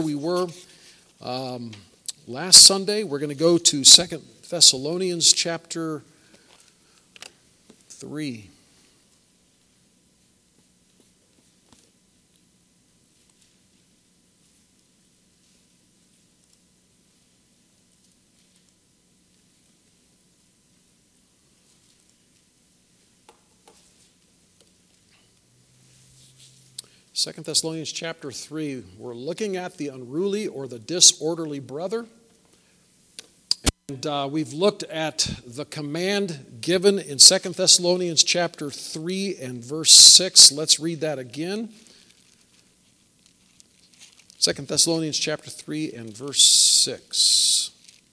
We were last Sunday. We're going to go to 2 Thessalonians chapter 3. Second Thessalonians chapter 3, we're looking at the unruly or the disorderly brother. And we've looked at the command given in 2 Thessalonians chapter 3 and verse 6. Let's read that again. 2 Thessalonians chapter 3 and verse 6.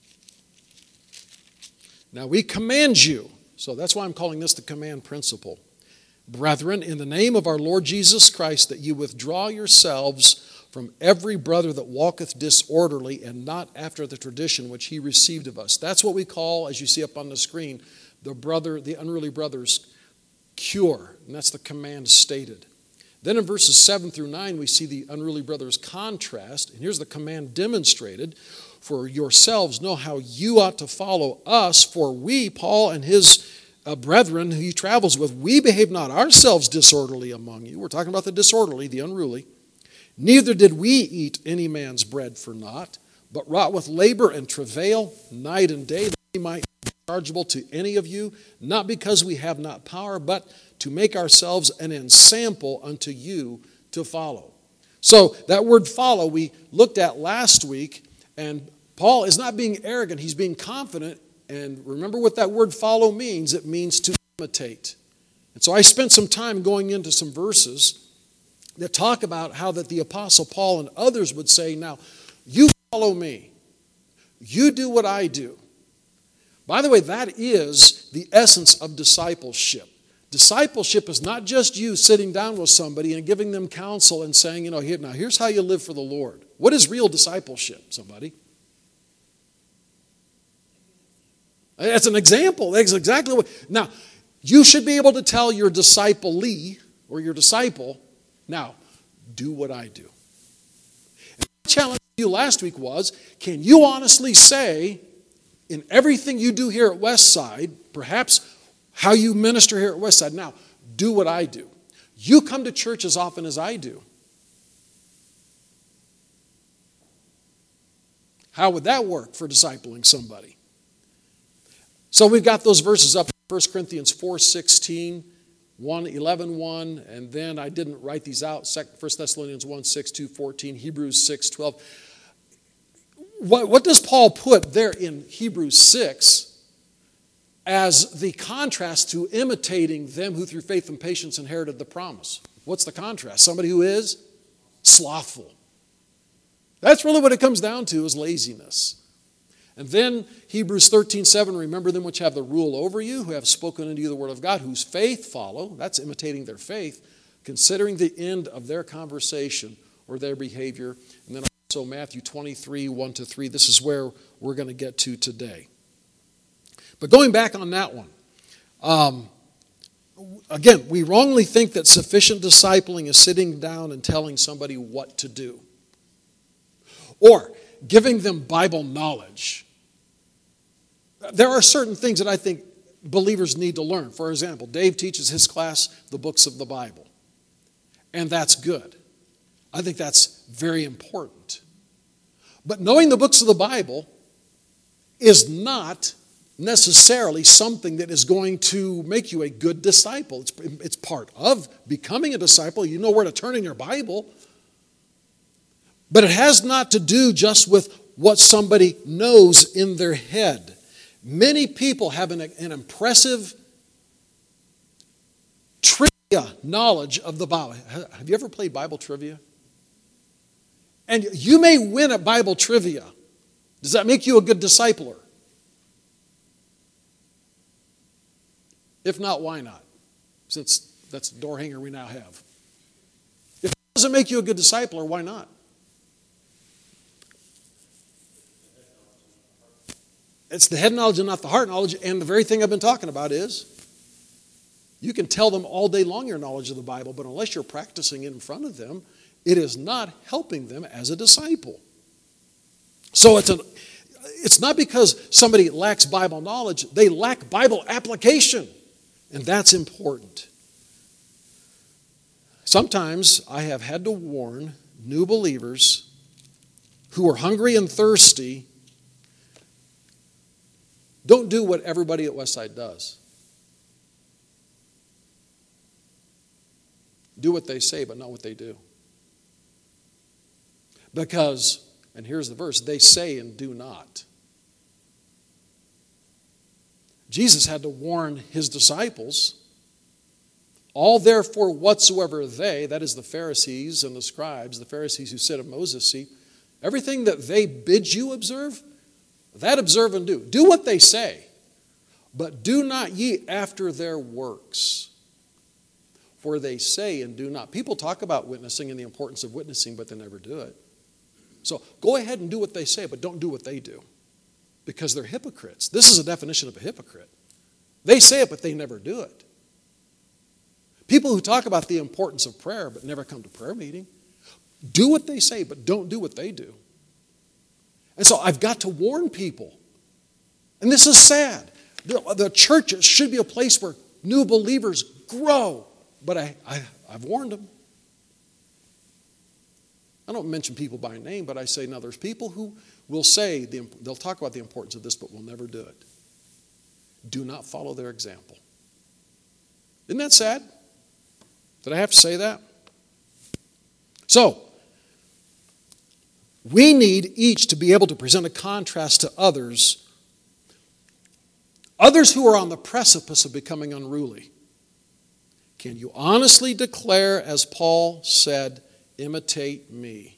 Now we command you, so that's why I'm calling this the command principle. Brethren, in the name of our Lord Jesus Christ, that you withdraw yourselves from every brother that walketh disorderly and not after the tradition which he received of us. That's what we call, as you see up on the screen, the unruly brother's cure. And that's the command stated. Then in verses 7 through 9, we see the unruly brother's contrast. And here's the command demonstrated. For yourselves know how you ought to follow us, for we, Paul and his brethren who he travels with, we behave not ourselves disorderly among you. We're talking about the disorderly, the unruly. Neither did we eat any man's bread for naught, but wrought with labor and travail night and day, that we might be chargeable to any of you, not because we have not power, but to make ourselves an ensample unto you to follow. So that word follow we looked at last week, and Paul is not being arrogant, he's being confident. And remember what that word follow means. It means to imitate. And so I spent some time going into some verses that talk about how that the Apostle Paul and others would say, now, you follow me. You do what I do. By the way, that is the essence of discipleship. Discipleship is not just you sitting down with somebody and giving them counsel and saying, here's how you live for the Lord. What is real discipleship, somebody? That's an example. That's exactly what. Now, you should be able to tell your disciplee or your disciple, now, do what I do. And my challenge to you last week was, can you honestly say, in everything you do here at Westside, perhaps how you minister here at Westside, now, do what I do. You come to church as often as I do. How would that work for discipling somebody? So we've got those verses up, 1 Corinthians 4:16, 1:11, and then I didn't write these out, 1 Thessalonians 1:6, 2:14, Hebrews 6:12. What does Paul put there in Hebrews 6 as the contrast to imitating them who through faith and patience inherited the promise? What's the contrast? Somebody who is slothful. That's really what it comes down to, is laziness. And then Hebrews 13:7, remember them which have the rule over you, who have spoken unto you the word of God, whose faith follow. That's imitating their faith, considering the end of their conversation or their behavior. And then also Matthew 23, 1-3. This is where we're going to get to today. But going back on that one, again, we wrongly think that sufficient discipling is sitting down and telling somebody what to do, or giving them Bible knowledge. There are certain things that I think believers need to learn. For example, Dave teaches his class the books of the Bible. And that's good. I think that's very important. But knowing the books of the Bible is not necessarily something that is going to make you a good disciple. It's part of becoming a disciple. You know where to turn in your Bible. But it has not to do just with what somebody knows in their head. Many people have an impressive trivia knowledge of the Bible. Have you ever played Bible trivia? And you may win at Bible trivia. Does that make you a good discipler? If not, why not? Since that's the door hanger we now have. If it doesn't make you a good discipler, why not? It's the head knowledge and not the heart knowledge. And the very thing I've been talking about is you can tell them all day long your knowledge of the Bible, but unless you're practicing it in front of them, it is not helping them as a disciple. So it's not because somebody lacks Bible knowledge, they lack Bible application. And that's important. Sometimes I have had to warn new believers who are hungry and thirsty, don't do what everybody at Westside does. Do what they say, but not what they do. Because, and here's the verse, they say and do not. Jesus had to warn his disciples, all therefore whatsoever they, that is the Pharisees and the scribes, the Pharisees who sit at Moses' seat, everything that they bid you observe, that observe and do. Do what they say, but do not ye after their works. For they say and do not. People talk about witnessing and the importance of witnessing, but they never do it. So go ahead and do what they say, but don't do what they do. Because they're hypocrites. This is a definition of a hypocrite. They say it, but they never do it. People who talk about the importance of prayer, but never come to prayer meeting, do what they say, but don't do what they do. And so I've got to warn people. And this is sad. The church should be a place where new believers grow. But I've warned them. I don't mention people by name, but I say, now there's people who will say, they'll talk about the importance of this, but will never do it. Do not follow their example. Isn't that sad? Did I have to say that? So, we need each to be able to present a contrast to others who are on the precipice of becoming unruly. Can you honestly declare, as Paul said, imitate me?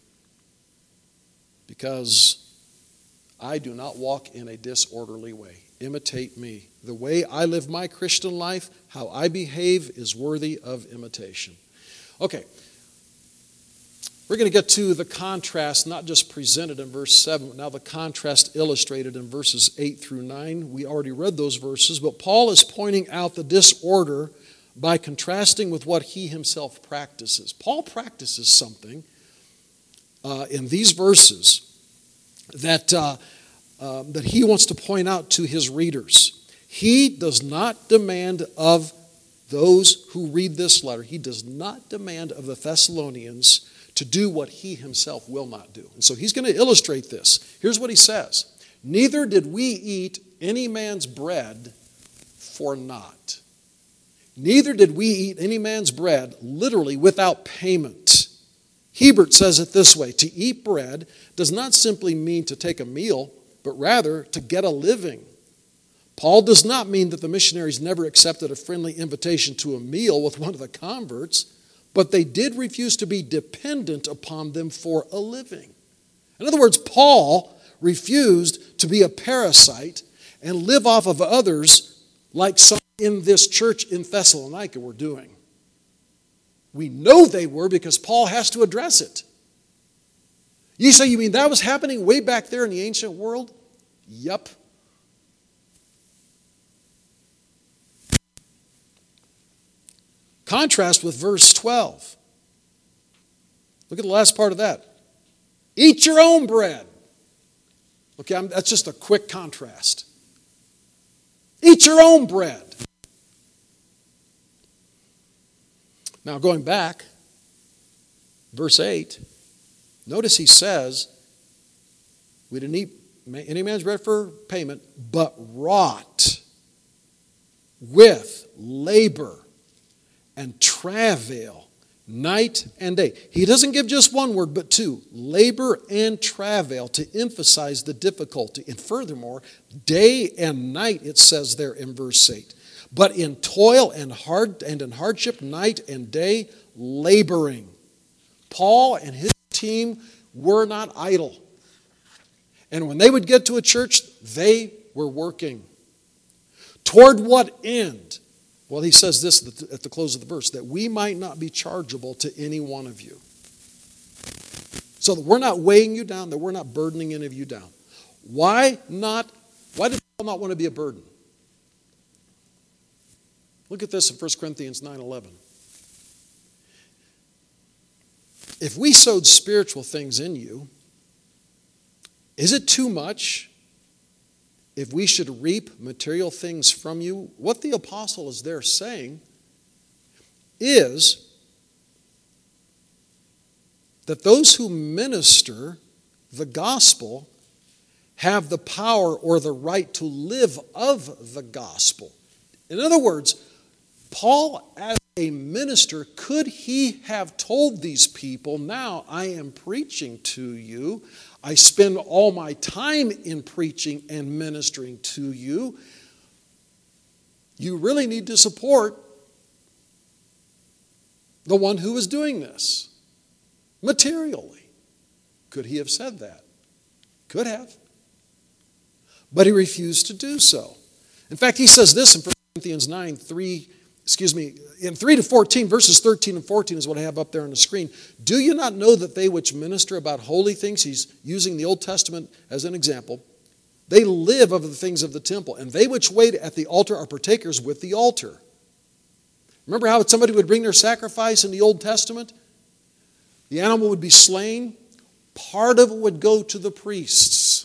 Because I do not walk in a disorderly way. Imitate me. The way I live my Christian life, how I behave, is worthy of imitation. Okay. We're going to get to the contrast, not just presented in verse 7, but now the contrast illustrated in verses 8 through 9. We already read those verses, but Paul is pointing out the disorder by contrasting with what he himself practices. Paul practices something in these verses that he wants to point out to his readers. He does not demand of those who read this letter, he does not demand of the Thessalonians to do what he himself will not do. And so he's going to illustrate this. Here's what he says. Neither did we eat any man's bread for naught. Neither did we eat any man's bread, literally, without payment. Hebert says it this way: to eat bread does not simply mean to take a meal, but rather to get a living. Paul does not mean that the missionaries never accepted a friendly invitation to a meal with one of the converts, but they did refuse to be dependent upon them for a living. In other words, Paul refused to be a parasite and live off of others like some in this church in Thessalonica were doing. We know they were because Paul has to address it. You say, you mean that was happening way back there in the ancient world? Yep. Contrast with verse 12. Look at the last part of that. Eat your own bread. Okay, that's just a quick contrast. Eat your own bread. Now going back, verse 8, notice he says, we didn't eat any man's bread for payment, but wrought with labor and travail, night and day. He doesn't give just one word, but two. Labor and travail, to emphasize the difficulty. And furthermore, day and night, it says there in verse 8. But in toil and in hardship, night and day, laboring. Paul and his team were not idle. And when they would get to a church, they were working. Toward what end? Well, he says this at the close of the verse, that we might not be chargeable to any one of you. So that we're not weighing you down, that we're not burdening any of you down. Why did Paul not want to be a burden? Look at this in 1 Corinthians 9:11. if we sowed spiritual things in you, is it too much if we should reap material things from you? What the apostle is there saying is that those who minister the gospel have the power or the right to live of the gospel. In other words, Paul, as a minister, could he have told these people, now I am preaching to you, I spend all my time in preaching and ministering to you, you really need to support the one who is doing this materially. Could he have said that? Could have. But he refused to do so. In fact, he says this in 1 Corinthians 9, in 3 to 14, verses 13 and 14 is what I have up there on the screen. Do you not know that they which minister about holy things, he's using the Old Testament as an example, they live of the things of the temple, and they which wait at the altar are partakers with the altar. Remember how somebody would bring their sacrifice in the Old Testament? The animal would be slain. Part of it would go to the priests.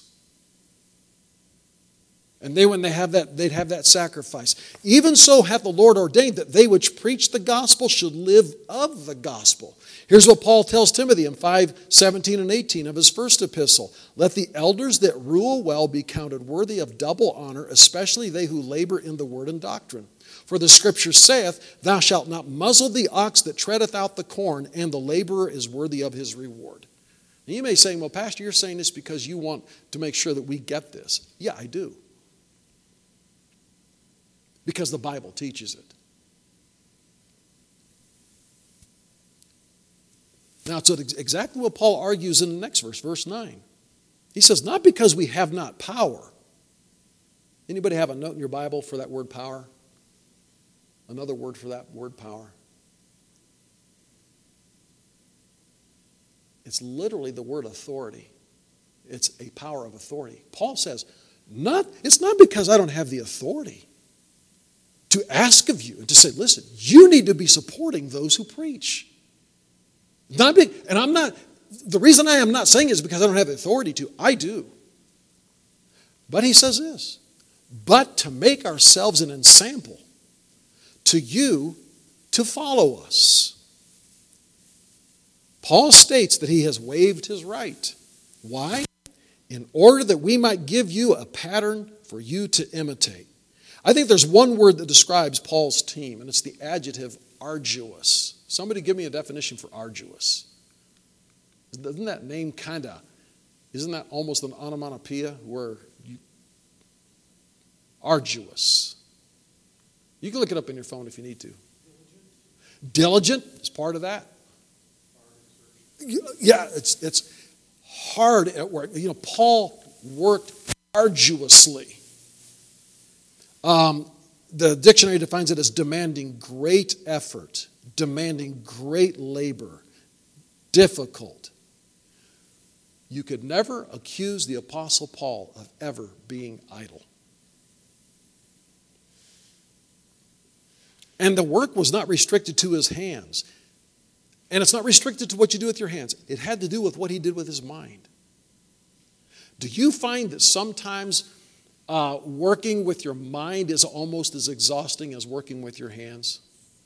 And when they have that, they'd have that sacrifice. Even so hath the Lord ordained that they which preach the gospel should live of the gospel. Here's what Paul tells Timothy in 5:17 and 18 of his first epistle. Let the elders that rule well be counted worthy of double honor, especially they who labor in the word and doctrine. For the scripture saith, thou shalt not muzzle the ox that treadeth out the corn, and the laborer is worthy of his reward. Now you may say, well, Pastor, you're saying this because you want to make sure that we get this. Yeah, I do. Because the Bible teaches it. Now, it's exactly what Paul argues in the next verse, verse 9. He says, not because we have not power. Anybody have a note in your Bible for that word power? Another word for that word power? It's literally the word authority. It's a power of authority. Paul says, it's not because I don't have the authority to ask of you and to say, listen, you need to be supporting those who preach. The reason I am not saying it is because I don't have the authority to. I do. But he says this, but to make ourselves an ensample to you to follow us. Paul states that he has waived his right. Why? In order that we might give you a pattern for you to imitate. I think there's one word that describes Paul's team, and it's the adjective arduous. Somebody give me a definition for arduous. Isn't that almost an onomatopoeia arduous? You can look it up in your phone if you need to. Diligent is part of that. Yeah, it's hard at work. Paul worked arduously. The dictionary defines it as demanding great effort, demanding great labor, difficult. You could never accuse the Apostle Paul of ever being idle. And the work was not restricted to his hands. And it's not restricted to what you do with your hands. It had to do with what he did with his mind. Do you find that sometimes working with your mind is almost as exhausting as working with your hands?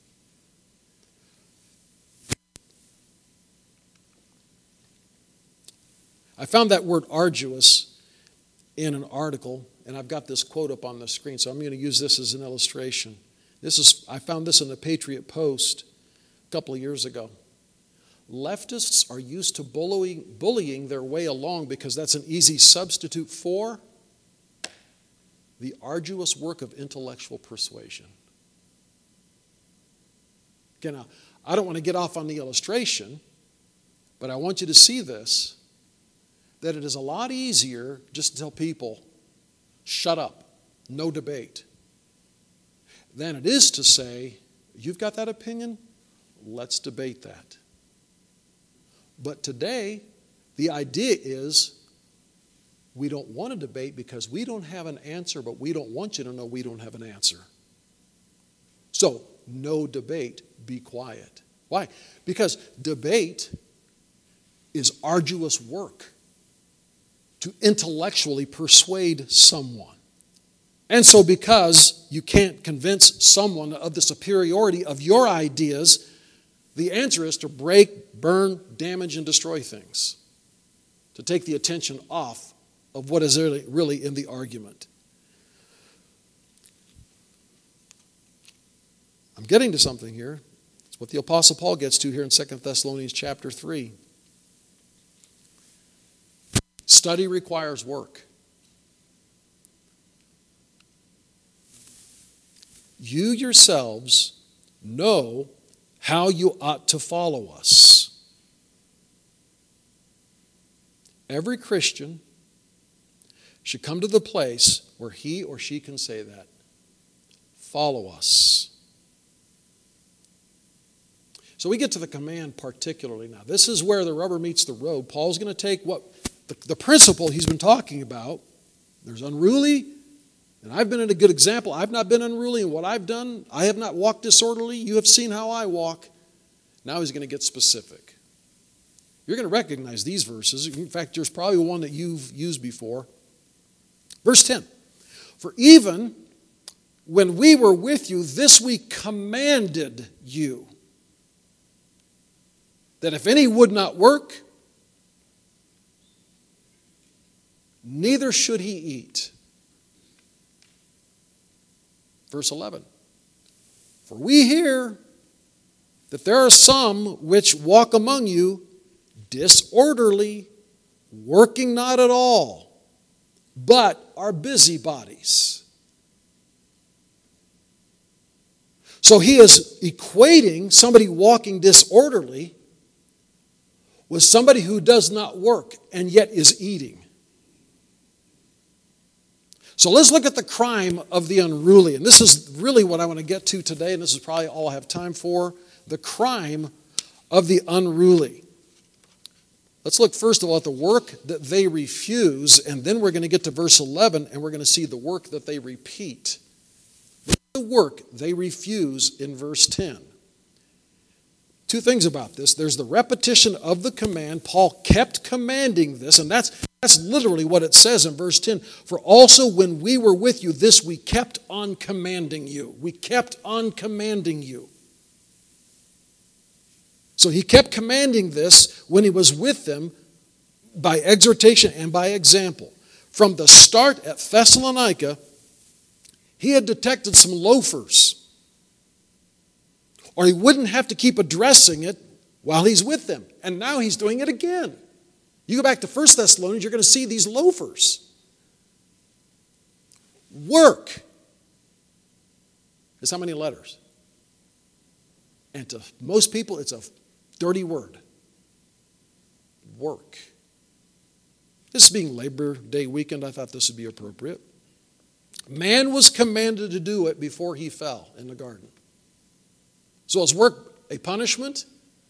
I found that word arduous in an article, and I've got this quote up on the screen, so I'm going to use this as an illustration. I found this in the Patriot Post a couple of years ago. Leftists are used to bullying their way along because that's an easy substitute for the arduous work of intellectual persuasion. Again, now, I don't want to get off on the illustration, but I want you to see this, that it is a lot easier just to tell people, shut up, no debate, than it is to say, you've got that opinion, let's debate that. But today, the idea is we don't want to debate because we don't have an answer, but we don't want you to know we don't have an answer. So, no debate, be quiet. Why? Because debate is arduous work to intellectually persuade someone. And so because you can't convince someone of the superiority of your ideas, the answer is to break, burn, damage, and destroy things, to take the attention off of what is really in the argument. I'm getting to something here. It's what the Apostle Paul gets to here in 2 Thessalonians chapter 3. Study requires work. You yourselves know how you ought to follow us. Every Christian should come to the place where he or she can say that. Follow us. So we get to the command particularly now. This is where the rubber meets the road. Paul's going to take what the principle he's been talking about. There's unruly, and I've been a good example. I've not been unruly in what I've done. I have not walked disorderly. You have seen how I walk. Now he's going to get specific. You're going to recognize these verses. In fact, there's probably one that you've used before. Verse 10. For even when we were with you, this we commanded you, that if any would not work, neither should he eat. Verse 11. For we hear that there are some which walk among you disorderly, working not at all, but are busybodies. So he is equating somebody walking disorderly with somebody who does not work and yet is eating. So let's look at the crime of the unruly. And this is really what I want to get to today, and this is probably all I have time for. The crime of the unruly. Let's look first of all at the work that they refuse, and then we're going to get to verse 11, and we're going to see the work that they repeat. The work they refuse in verse 10. Two things about this. There's the repetition of the command. Paul kept commanding this, and that's literally what it says in verse 10. For also when we were with you, this we kept on commanding you. We kept on commanding you. So he kept commanding this when he was with them by exhortation and by example. From the start at Thessalonica, he had detected some loafers, or he wouldn't have to keep addressing it while he's with them. And now he's doing it again. You go back to 1 Thessalonians, you're going to see these loafers. Work is how many letters? And to most people, it's a dirty word. Work. This being Labor Day weekend, I thought this would be appropriate. Man was commanded to do it before he fell in the garden. So is work a punishment?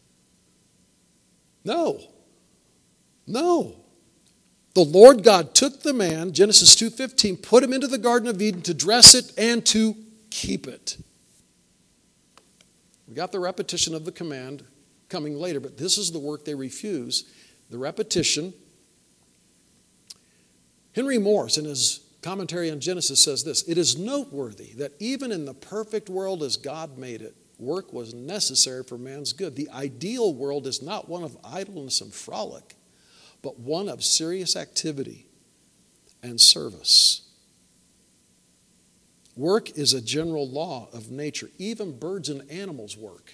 No. No. The Lord God took the man, Genesis 2:15, put him into the Garden of Eden to dress it and to keep it. We got the repetition of the command coming later, but this is the work they refuse. The repetition. Henry Morris, in his commentary on Genesis, says this: it is noteworthy that even in the perfect world as God made it, work was necessary for man's good. The ideal world is not one of idleness and frolic, but one of serious activity and service. Work is a general law of nature. Even birds and animals work.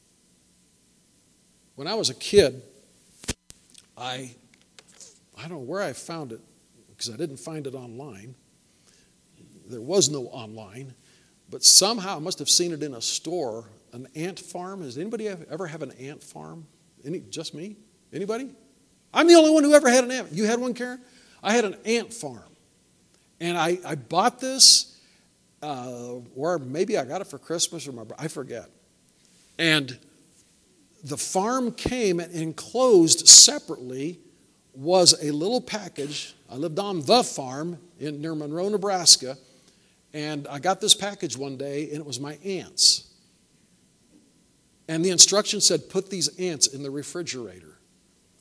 When I was a kid, I don't know where I found it, because I didn't find it online. There was no online. But somehow I must have seen it in a store, an ant farm. Has anybody ever have an ant farm? Just me? Anybody? I'm the only one who ever had an ant. You had one, Karen? I had an ant farm. And I bought this, or maybe I got it for Christmas, or I forget. And the farm came, and enclosed separately was a little package. I lived on the farm near Monroe, Nebraska. And I got this package one day, and it was my ants. And the instructions said, put these ants in the refrigerator.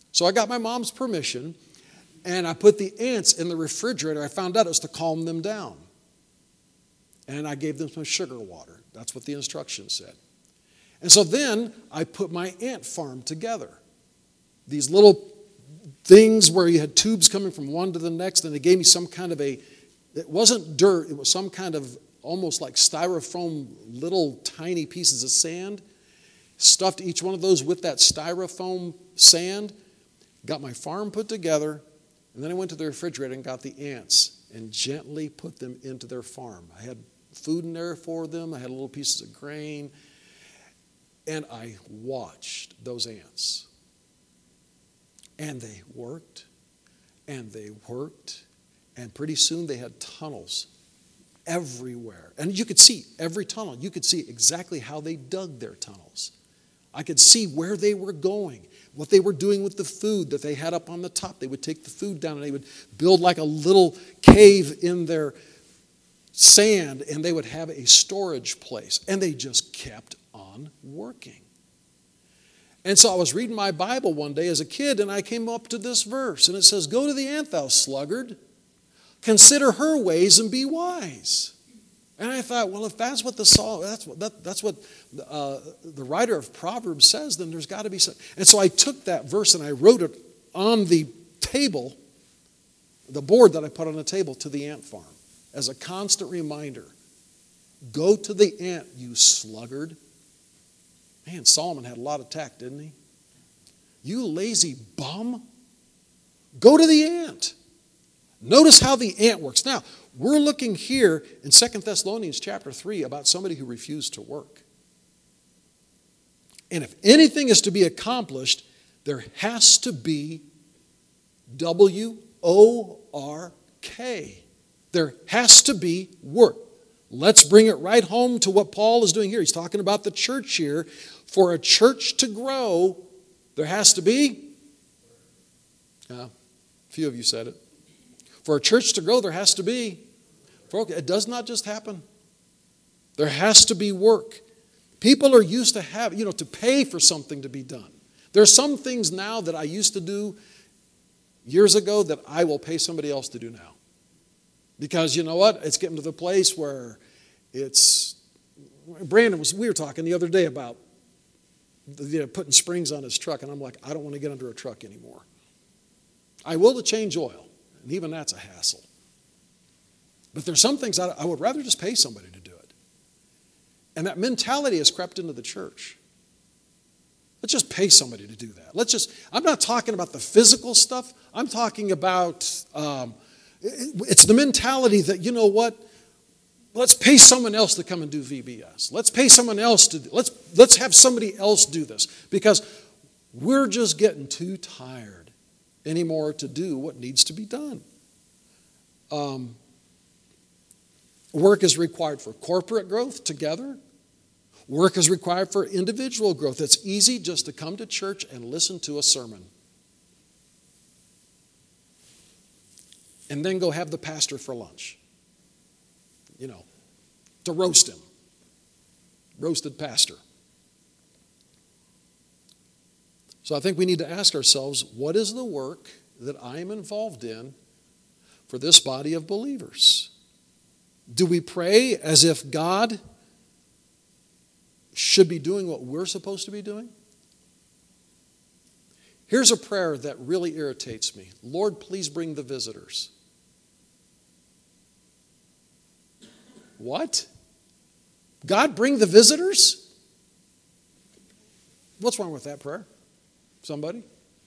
So I got my mom's permission, and I put the ants in the refrigerator. I found out it was to calm them down. And I gave them some sugar water. That's what the instructions said. And so then I put my ant farm together. These little things where you had tubes coming from one to the next, and they gave me some kind of it wasn't dirt, it was some kind of almost like styrofoam little tiny pieces of sand. Stuffed each one of those with that styrofoam sand. Got my farm put together, and then I went to the refrigerator and got the ants and gently put them into their farm. I had food in there for them. I had little pieces of grain. And I watched those ants. And they worked, and they worked, and pretty soon they had tunnels everywhere. And you could see every tunnel. You could see exactly how they dug their tunnels. I could see where they were going, what they were doing with the food that they had up on the top. They would take the food down and they would build like a little cave in their sand, and they would have a storage place. And they just kept on working. And so I was reading my Bible one day as a kid, and I came up to this verse, and it says, "Go to the ant, thou sluggard, consider her ways and be wise." And I thought, well, if that's what that's what the writer of Proverbs says, then there's got to be some. And so I took that verse and I wrote it on the table, the board that I put on the table to the ant farm, as a constant reminder. Go to the ant, you sluggard. Man, Solomon had a lot of tact, didn't he? You lazy bum. Go to the ant. Notice how the ant works. Now, we're looking here in 2 Thessalonians chapter 3 about somebody who refused to work. And if anything is to be accomplished, there has to be W-O-R-K. There has to be work. Let's bring it right home to what Paul is doing here. He's talking about the church here. For a church to grow, there has to be, a few of you said it. For a church to grow, there has to be, it does not just happen. There has to be work. People are used to to pay for something to be done. There are some things now that I used to do years ago that I will pay somebody else to do now. Because you know what? It's getting to the place where we were talking the other day about putting springs on his truck, and I'm like, I don't want to get under a truck anymore. I will to change oil, and even that's a hassle. But there's some things I would rather just pay somebody to do it. And that mentality has crept into the church. Let's just pay somebody to do that. I'm not talking about the physical stuff. I'm talking about, it's the mentality that, you know what? Let's pay someone else to come and do VBS. Let's pay someone else let's have somebody else do this. Because we're just getting too tired anymore to do what needs to be done. Work is required for corporate growth together. Work is required for individual growth. It's easy just to come to church and listen to a sermon. And then go have the pastor for lunch. To roast him. Roasted pastor. So I think we need to ask ourselves, what is the work that I am involved in for this body of believers? Do we pray as if God should be doing what we're supposed to be doing? Here's a prayer that really irritates me. Lord, please bring the visitors. What? God, bring the visitors? What's wrong with that prayer? Somebody?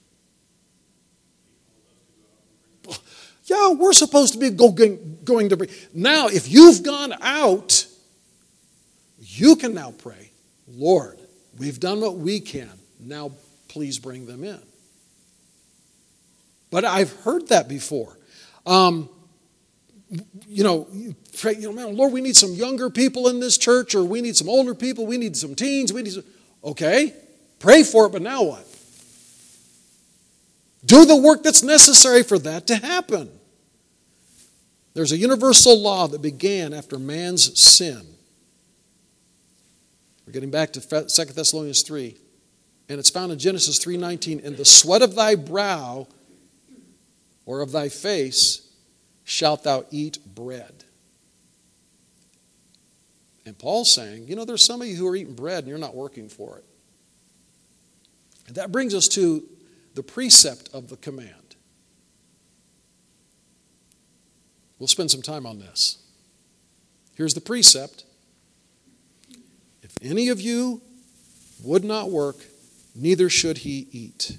Yeah, we're supposed to be going to bring. Now, if you've gone out, you can now pray, Lord, we've done what we can. Now, please bring them in. But I've heard that before. You pray, man, Lord, we need some younger people in this church, or we need some older people, we need some teens, okay, pray for it, but now what? Do the work that's necessary for that to happen. There's a universal law that began after man's sin. We're getting back to 2 Thessalonians 3. And it's found in Genesis 3:19. In the sweat of thy brow, or of thy face, shalt thou eat bread. And Paul's saying, there's some of you who are eating bread and you're not working for it. And that brings us to the precept of the command. We'll spend some time on this. Here's the precept. If any of you would not work, neither should he eat.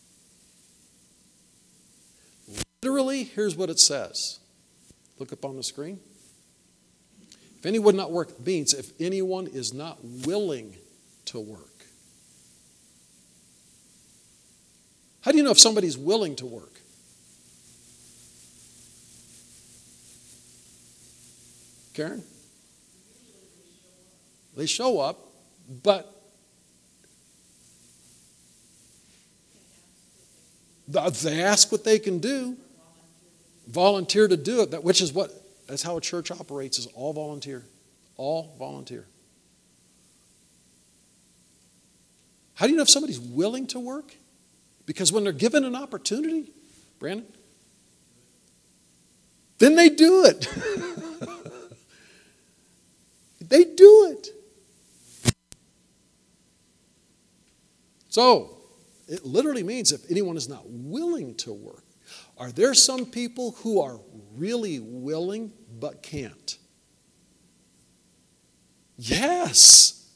Literally, here's what it says. Look up on the screen. If any would not work means if anyone is not willing to work. How do you know if somebody's willing to work? Karen? They show up, but they ask what they can do, volunteer to do it, that's how a church operates, is all volunteer. All volunteer. How do you know if somebody's willing to work? Because when they're given an opportunity, Brandon, then they do it. They do it. So, it literally means if anyone is not willing to work. Are there some people who are really willing but can't? Yes.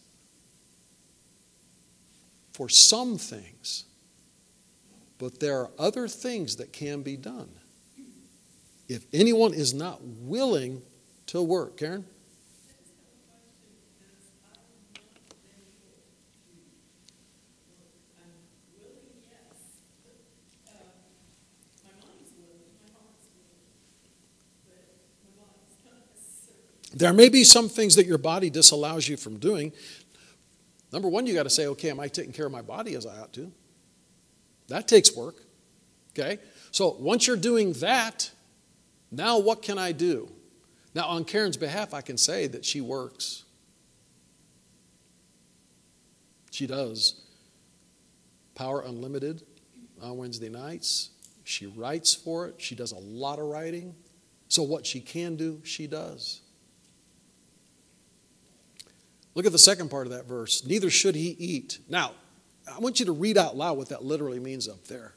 For some things. But there are other things that can be done. If anyone is not willing to work. Karen? There may be some things that your body disallows you from doing. Number one, you got to say, okay, am I taking care of my body as I ought to? That takes work. Okay? So once you're doing that, now what can I do? Now on Karen's behalf, I can say that she works. She does. Power Unlimited on Wednesday nights. She writes for it. She does a lot of writing. So what she can do, she does. Look at the second part of that verse. Neither should he eat. Now, I want you to read out loud what that literally means up there.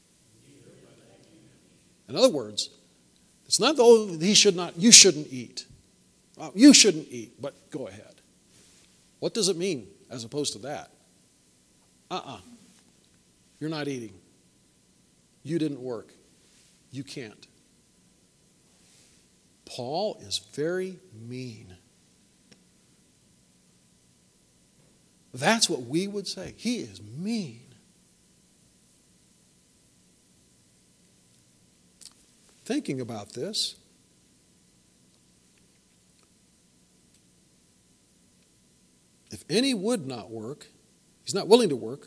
In other words, it's not, you shouldn't eat. You shouldn't eat, but go ahead. What does it mean as opposed to that? You're not eating. You didn't work. You can't. Paul is very mean. That's what we would say. He is mean. Thinking about this, if any would not work, he's not willing to work.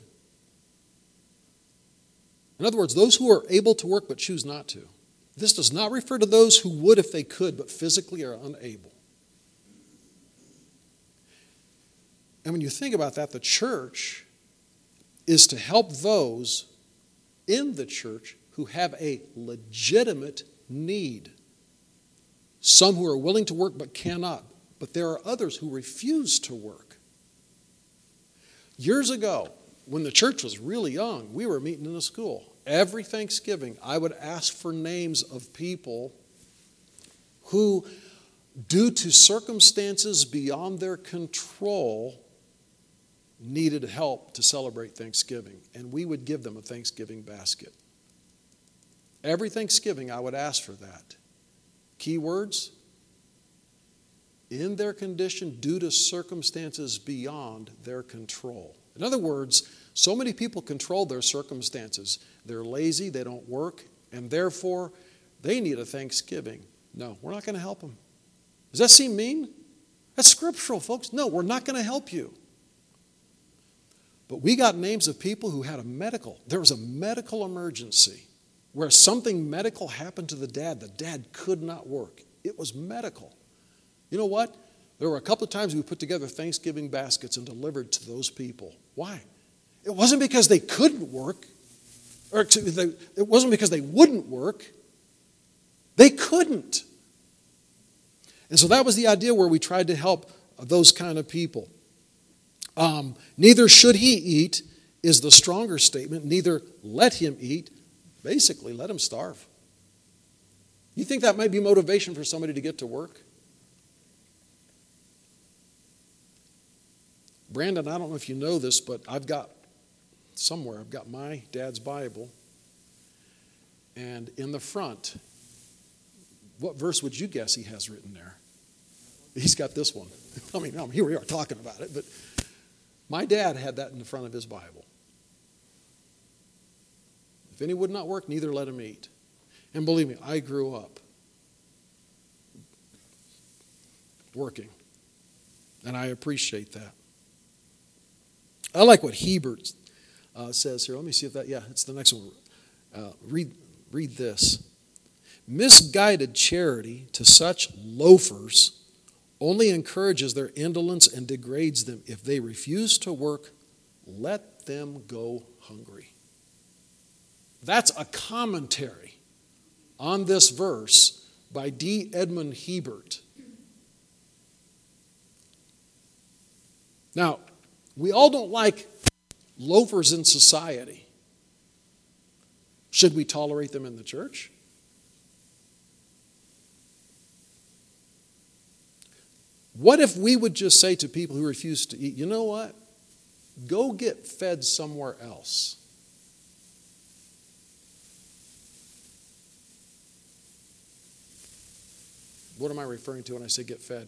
In other words, those who are able to work but choose not to. This does not refer to those who would if they could but physically are unable. And when you think about that, the church is to help those in the church who have a legitimate need. Some who are willing to work but cannot. But there are others who refuse to work. Years ago, when the church was really young, we were meeting in a school. Every Thanksgiving, I would ask for names of people who, due to circumstances beyond their control, needed help to celebrate Thanksgiving, and we would give them a Thanksgiving basket. Every Thanksgiving, I would ask for that. Keywords: in their condition due to circumstances beyond their control. In other words, so many people control their circumstances. They're lazy, they don't work, and therefore they need a Thanksgiving. No, we're not going to help them. Does that seem mean? That's scriptural, folks. No, we're not going to help you. But we got names of people who had there was a medical emergency where something medical happened to the dad. The dad could not work. It was medical. You know what? There were a couple of times we put together Thanksgiving baskets and delivered to those people. Why? It wasn't because they couldn't work, it wasn't because they wouldn't work. They couldn't. And so that was the idea where we tried to help those kind of people. Neither should he eat is the stronger statement. Neither let him eat. Basically, let him starve. You think that might be motivation for somebody to get to work? Brandon, I don't know if you know this, but I've got my dad's Bible. And in the front, what verse would you guess he has written there? He's got this one. I mean, here we are talking about it, but my dad had that in the front of his Bible. If any would not work, neither let him eat. And believe me, I grew up working, and I appreciate that. I like what Hebert says here. Let me see if it's the next one. Read this. Misguided charity to such loafers only encourages their indolence and degrades them. If they refuse to work, let them go hungry. That's a commentary on this verse by D. Edmund Hebert. Now, we all don't like loafers in society. Should we tolerate them in the church? What if we would just say to people who refuse to eat, you know what? Go get fed somewhere else. What am I referring to when I say get fed?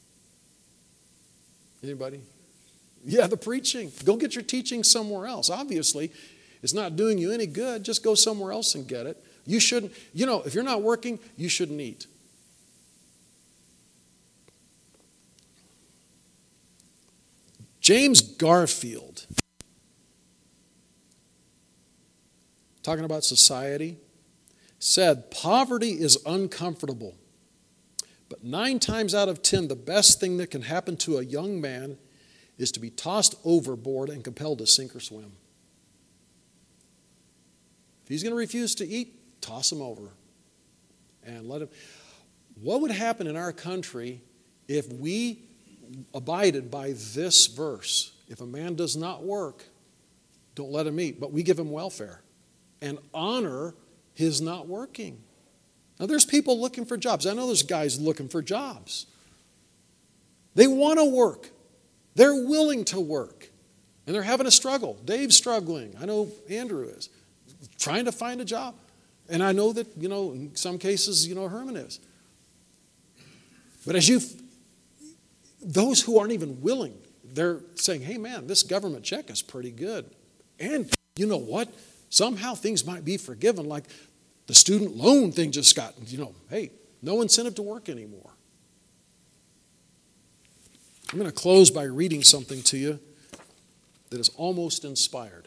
Anybody? Yeah, the preaching. Go get your teaching somewhere else. Obviously, it's not doing you any good. Just go somewhere else and get it. You shouldn't, if you're not working, you shouldn't eat. James Garfield, talking about society, said, poverty is uncomfortable, but 9 times out of 10, the best thing that can happen to a young man is to be tossed overboard and compelled to sink or swim. If he's going to refuse to eat, toss him over and let him. What would happen in our country if we abided by this verse? If a man does not work, don't let him eat, but we give him welfare and honor his not working. Now, there's people looking for jobs. I know there's guys looking for jobs. They want to work. They're willing to work. And they're having a struggle. Dave's struggling. I know Andrew is. Trying to find a job. And I know that, in some cases, Herman is. But those who aren't even willing, they're saying, hey man, this government check is pretty good. And you know what? Somehow things might be forgiven, like the student loan thing just got, hey, no incentive to work anymore. I'm going to close by reading something to you that is almost inspired.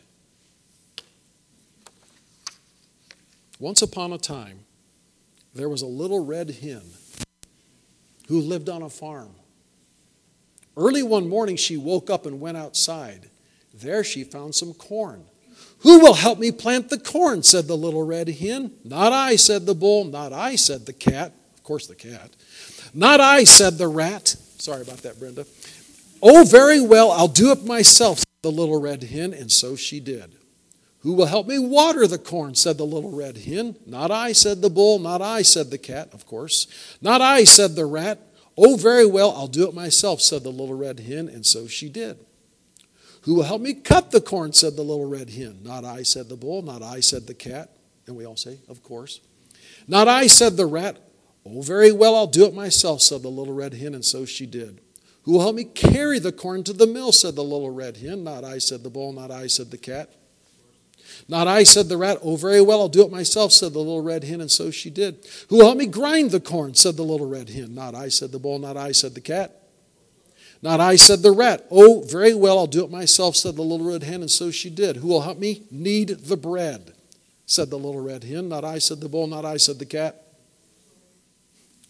Once upon a time, there was a little red hen who lived on a farm. Early one morning, she woke up and went outside. There she found some corn. Who will help me plant the corn, said the little red hen. Not I, said the bull. Not I, said the cat. Of course, the cat. Not I, said the rat. Sorry about that, Brenda. Oh, very well, I'll do it myself, said the little red hen, and so she did. Who will help me water the corn, said the little red hen. Not I, said the bull. Not I, said the cat, of course. Not I, said the rat. Oh, very well, I'll do it myself, said the little red hen, and so she did. Who will help me cut the corn, said the little red hen. Not I, said the bull. Not I, said the cat. And we all say, of course. Not I, said the rat. Oh, very well, I'll do it myself, said the little red hen, and so she did. Who will help me carry the corn to the mill, said the little red hen. Not I, said the bull. Not I, said the cat. Not I, said the rat. Oh, very well, I'll do it myself, said the little red hen, and so she did. Who will help me grind the corn, said the little red hen. Not I, said the bull. Not I, said the cat. Not I, said the rat. Oh, very well, I'll do it myself, said the little red hen, and so she did. Who will help me knead the bread, said the little red hen. Not I, said the bull. Not I, said the cat.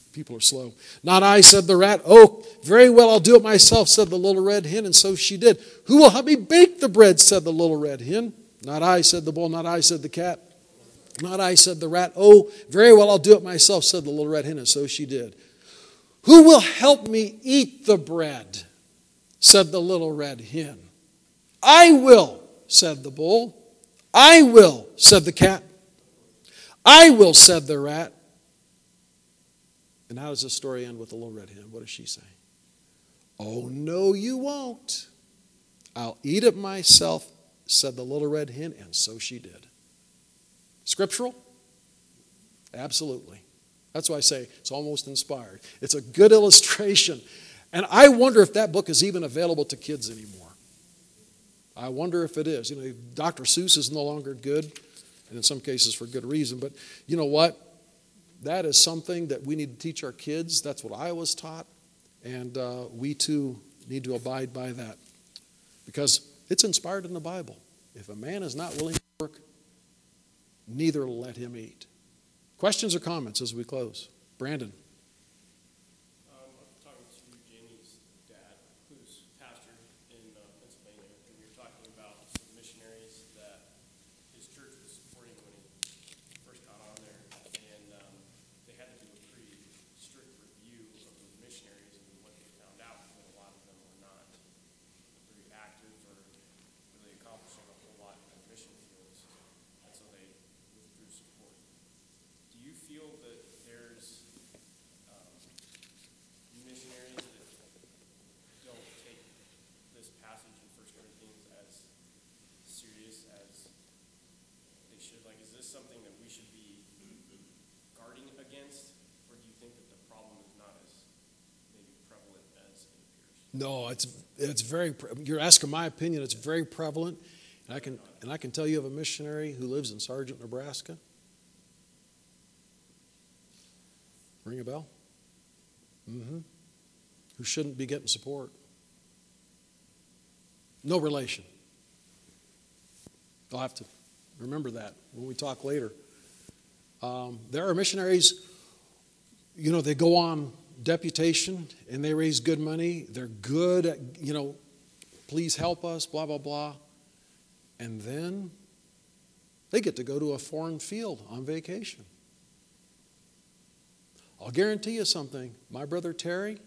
People are slow. Not I, said the rat. Oh, very well, I'll do it myself, said the little red hen, and so she did. Who will help me bake the bread, said the little red hen. Not I, said the bull. Not I, said the cat. Not I, said the rat. Oh, very well, I'll do it myself, said the little red hen, and so she did. Who will help me eat the bread, said the little red hen. I will, said the bull. I will, said the cat. I will, said the rat. And how does the story end with the little red hen? What does she say? Oh, no, you won't. I'll eat it myself, said the little red hen, and so she did. Scriptural? Absolutely. That's why I say it's almost inspired. It's a good illustration. And I wonder if that book is even available to kids anymore. I wonder if it is. Dr. Seuss is no longer good, and in some cases for good reason. But you know what? That is something that we need to teach our kids. That's what I was taught. And we too need to abide by that. Because it's inspired in the Bible. If a man is not willing to work, neither let him eat. Questions or comments as we close? Brandon. I'm talking to Jamie's dad, who's pastor in Pennsylvania, and you're talking about some missionaries that his church was supporting when he first got on there, and they had to do a pretty strict review of the missionaries, and what they found out was that a lot of them were not very active or really accomplishing a whole lot in their mission fields, and so they withdrew support. Do you feel that there's missionaries that don't take this passage in 1 Corinthians as serious as they should? Like, is this something that we should be guarding against, or do you think that the problem is not as maybe prevalent as it appears? No, it's very. You're asking my opinion. It's very prevalent, and I can tell you of a missionary who lives in Sargent, Nebraska. Ring a bell? Mm-hmm. Who shouldn't be getting support. No relation. I'll have to remember that when we talk later. There are missionaries, they go on deputation and they raise good money. They're good at, please help us, blah, blah, blah. And then they get to go to a foreign field on vacation. I'll guarantee you something. My brother Terry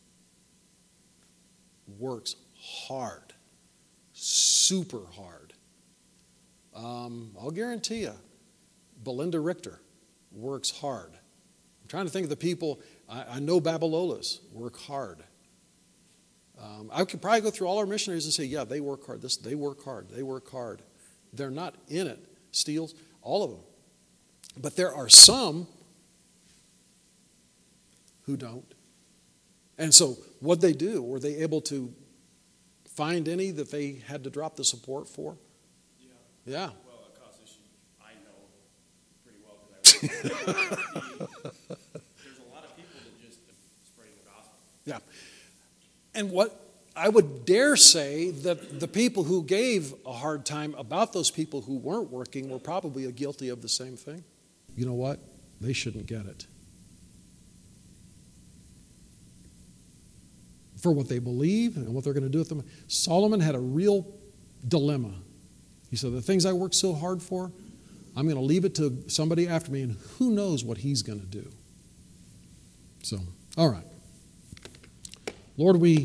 works hard, super hard. I'll guarantee you, Belinda Richter works hard. I'm trying to think of the people. I know Babalolas work hard. I could probably go through all our missionaries and say, yeah, they work hard. They work hard. They work hard. They're not in it, Steels, all of them. But there are some who don't. And so what'd they do? Were they able to find any that they had to drop the support for? Yeah. Well, a cause issue I know pretty well because there's a lot of people that just spreading the gospel. Yeah. And what I would dare say that the people who gave a hard time about those people who weren't working were probably guilty of the same thing. You know what? They shouldn't get it. For what they believe and what they're going to do with them. Solomon had a real dilemma. He said, the things I worked so hard for, I'm going to leave it to somebody after me, and who knows what he's going to do. So, all right. Lord, we